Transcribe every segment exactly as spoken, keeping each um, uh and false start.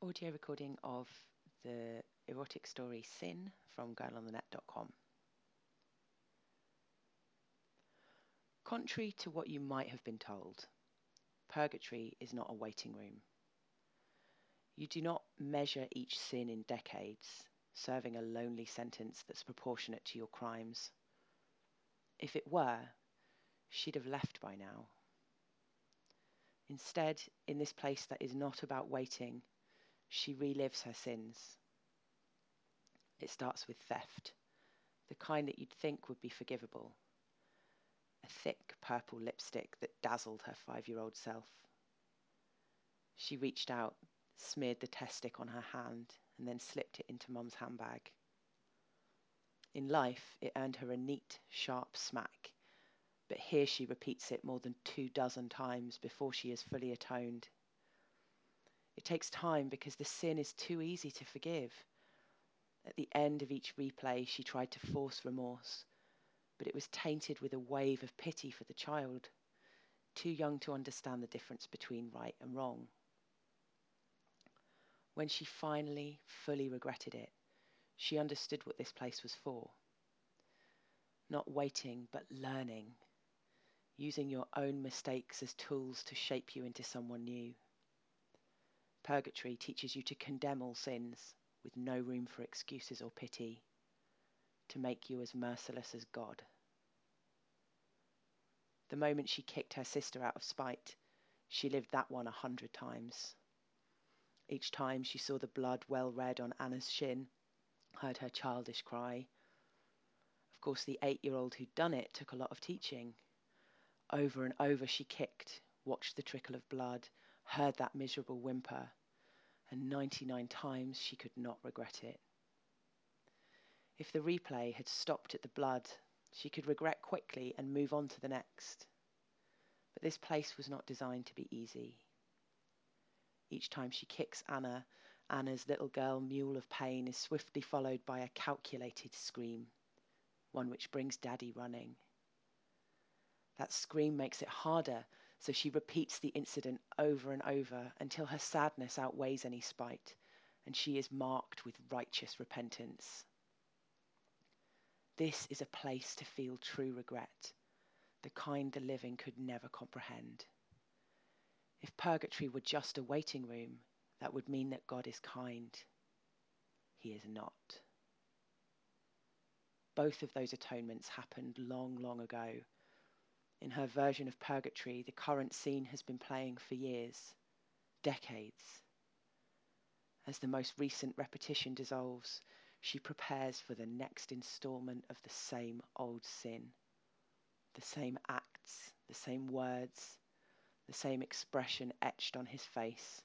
audio recording of the erotic story Sin from girl on the net dot com. Contrary to what you might have been told, purgatory is not a waiting room. You do not measure each sin in decades, serving a lonely sentence that's proportionate to your crimes. If it were, she'd have left by now. Instead, in this place that is not about waiting, she relives her sins. It starts with theft, the kind that you'd think would be forgivable. A thick purple lipstick that dazzled her five-year-old self. She reached out, smeared the test stick on her hand, and then slipped it into Mum's handbag. In life, it earned her a neat, sharp smack, but here she repeats it more than two dozen times before she is fully atoned. It takes time because the sin is too easy to forgive. At the end of each replay, she tried to force remorse, but it was tainted with a wave of pity for the child, too young to understand the difference between right and wrong. When she finally fully regretted it, she understood what this place was for. Not waiting, but learning, using your own mistakes as tools to shape you into someone new. Purgatory teaches you to condemn all sins with no room for excuses or pity, to make you as merciless as God. The moment she kicked her sister out of spite, she lived that one a hundred times. Each time she saw the blood well red on Anna's shin, heard her childish cry. Of course, the eight-year-old who'd done it took a lot of teaching. Over and over she kicked, watched the trickle of blood, heard that miserable whimper, and ninety-nine times she could not regret it. If the replay had stopped at the blood, she could regret quickly and move on to the next. But this place was not designed to be easy. Each time she kicks Anna, Anna's little girl mule of pain is swiftly followed by a calculated scream, one which brings Daddy running. That scream makes it harder, so she repeats the incident over and over until her sadness outweighs any spite, and she is marked with righteous repentance. This is a place to feel true regret, the kind the living could never comprehend. If purgatory were just a waiting room, that would mean that God is kind. He is not. Both of those atonements happened long, long ago. In her version of purgatory, the current scene has been playing for years, decades. As the most recent repetition dissolves, she prepares for the next installment of the same old sin. The same acts, the same words, the same expression etched on his face.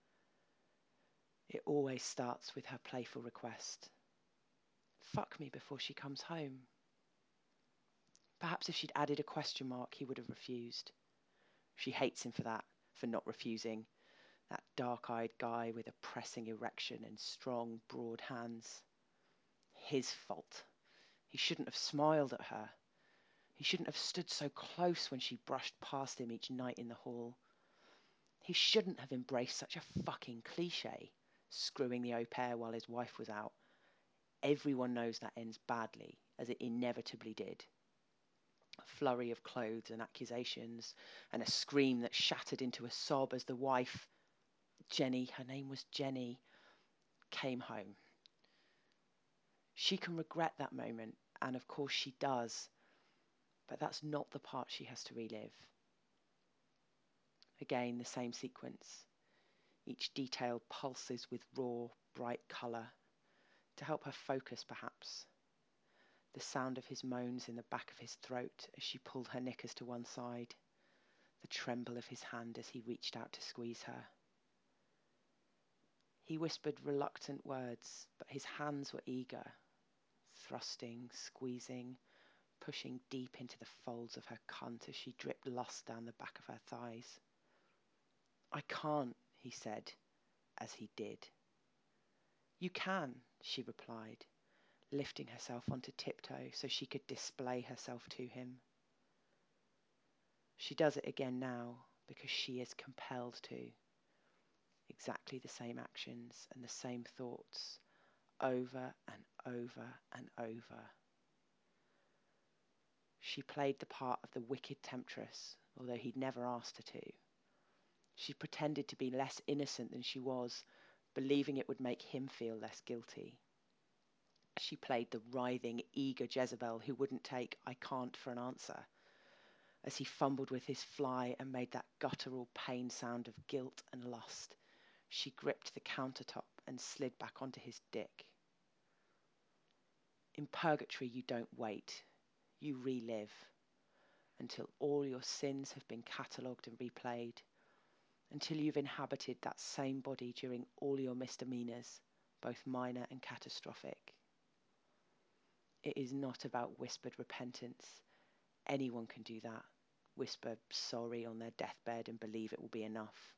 It always starts with her playful request. Fuck me before she comes home. Perhaps if she'd added a question mark, he would have refused. She hates him for that, for not refusing. That dark-eyed guy with a pressing erection and strong, broad hands. His fault. He shouldn't have smiled at her. He shouldn't have stood so close when she brushed past him each night in the hall. He shouldn't have embraced such a fucking cliche, screwing the au pair while his wife was out. Everyone knows that ends badly, as it inevitably did. A flurry of clothes and accusations, and a scream that shattered into a sob as the wife, Jenny, her name was Jenny, came home. She can regret that moment, and of course she does, but that's not the part she has to relive. Again, the same sequence. Each detail pulses with raw, bright colour, to help her focus perhaps. The sound of his moans in the back of his throat as she pulled her knickers to one side, the tremble of his hand as he reached out to squeeze her. He whispered reluctant words, but his hands were eager, thrusting, squeezing, pushing deep into the folds of her cunt as she dripped lust down the back of her thighs. I can't, he said, as he did. You can, she replied, lifting herself onto tiptoe so she could display herself to him. She does it again now because she is compelled to. exactly the same actions and the same thoughts, over and over and over. She played the part of the wicked temptress, although he'd never asked her to. She pretended to be less innocent than she was, believing it would make him feel less guilty. She played the writhing, eager Jezebel who wouldn't take "I can't" for an answer, as he fumbled with his fly and made that guttural pain sound of guilt and lust. She gripped the countertop and slid back onto his dick. In purgatory, you don't wait. You relive until all your sins have been catalogued and replayed, until you've inhabited that same body during all your misdemeanors, both minor and catastrophic. It is not about whispered repentance. Anyone can do that. Whisper sorry on their deathbed and believe it will be enough.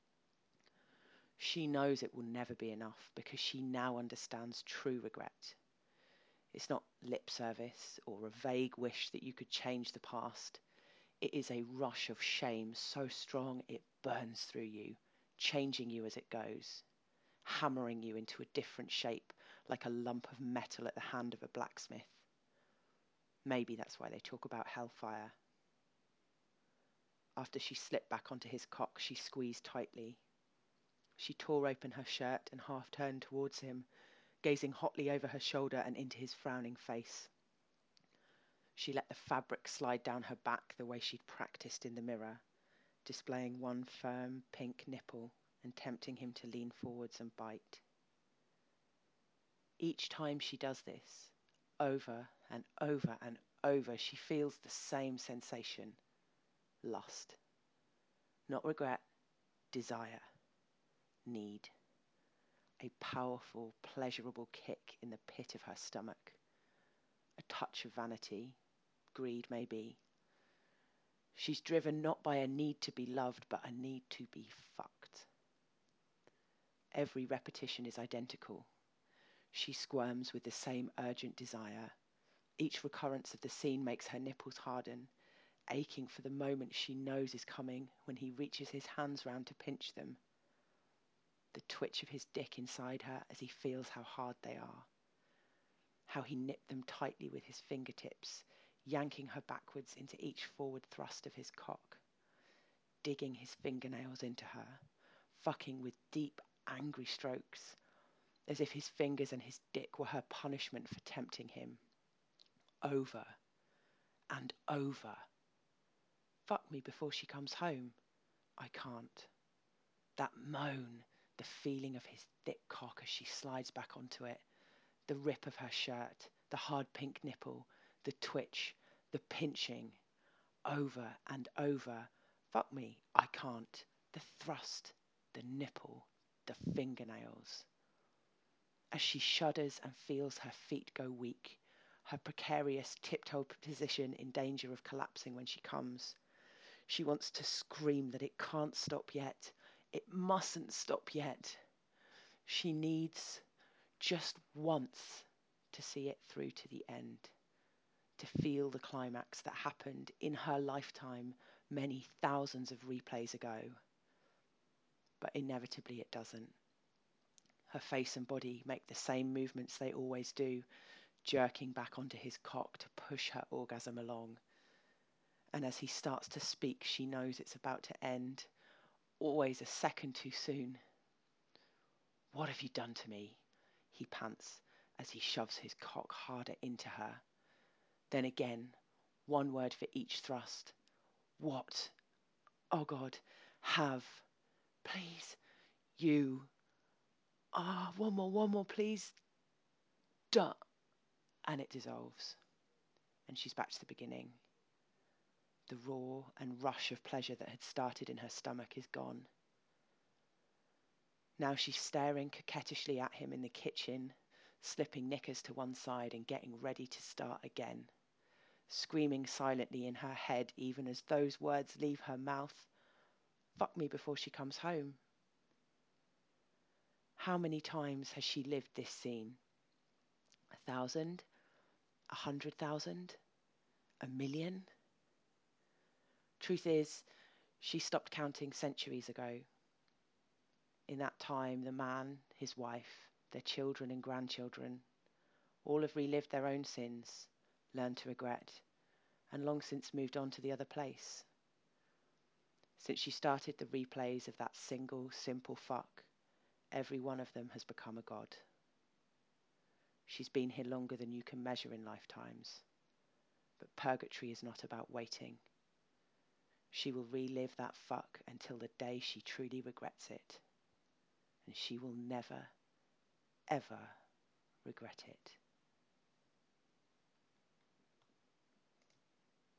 She knows it will never be enough because she now understands true regret. It's not lip service or a vague wish that you could change the past. It is a rush of shame so strong it burns through you, changing you as it goes, hammering you into a different shape like a lump of metal at the hand of a blacksmith. Maybe that's why they talk about hellfire. After she slipped back onto his cock, she squeezed tightly. She tore open her shirt and half turned towards him, gazing hotly over her shoulder and into his frowning face. She let the fabric slide down her back the way she'd practiced in the mirror, displaying one firm pink nipple and tempting him to lean forwards and bite. Each time she does this, over and over and over, she feels the same sensation: lust. Not regret, desire, need. A powerful, pleasurable kick in the pit of her stomach. A touch of vanity, greed maybe. She's driven not by a need to be loved, but a need to be fucked. Every repetition is identical. She squirms with the same urgent desire. Each recurrence of the scene makes her nipples harden, aching for the moment she knows is coming when he reaches his hands round to pinch them. The twitch of his dick inside her as he feels how hard they are. How he nipped them tightly with his fingertips, yanking her backwards into each forward thrust of his cock. Digging his fingernails into her, fucking with deep, angry strokes, as if his fingers and his dick were her punishment for tempting him. Over and over. Fuck me before she comes home. I can't. That moan, the feeling of his thick cock as she slides back onto it, the rip of her shirt, the hard pink nipple, the twitch, the pinching, over and over. Fuck me, I can't. The thrust, the nipple, the fingernails. As she shudders and feels her feet go weak, her precarious tiptoe position in danger of collapsing when she comes, she wants to scream that it can't stop yet. It mustn't stop yet. She needs, just once, to see it through to the end, to feel the climax that happened in her lifetime many thousands of replays ago. But inevitably it doesn't. Her face and body make the same movements they always do, jerking back onto his cock to push her orgasm along. And as he starts to speak, she knows it's about to end, always a second too soon. What have you done to me? He pants as he shoves his cock harder into her. Then again, one word for each thrust. What? Oh God, have. Please, you. Ah, one more, one more, please. Duh. And it dissolves. And she's back to the beginning. The roar and rush of pleasure that had started in her stomach is gone. Now she's staring coquettishly at him in the kitchen, slipping knickers to one side and getting ready to start again, screaming silently in her head even as those words leave her mouth. Fuck me before she comes home. How many times has she lived this scene? A thousand? A hundred thousand? A million? Truth is, she stopped counting centuries ago. In that time, the man, his wife, their children and grandchildren, all have relived their own sins, learned to regret, and long since moved on to the other place. Since she started the replays of that single, simple fuck, every one of them has become a god. She's been here longer than you can measure in lifetimes. But purgatory is not about waiting. She will relive that fuck until the day she truly regrets it. And she will never, ever regret it.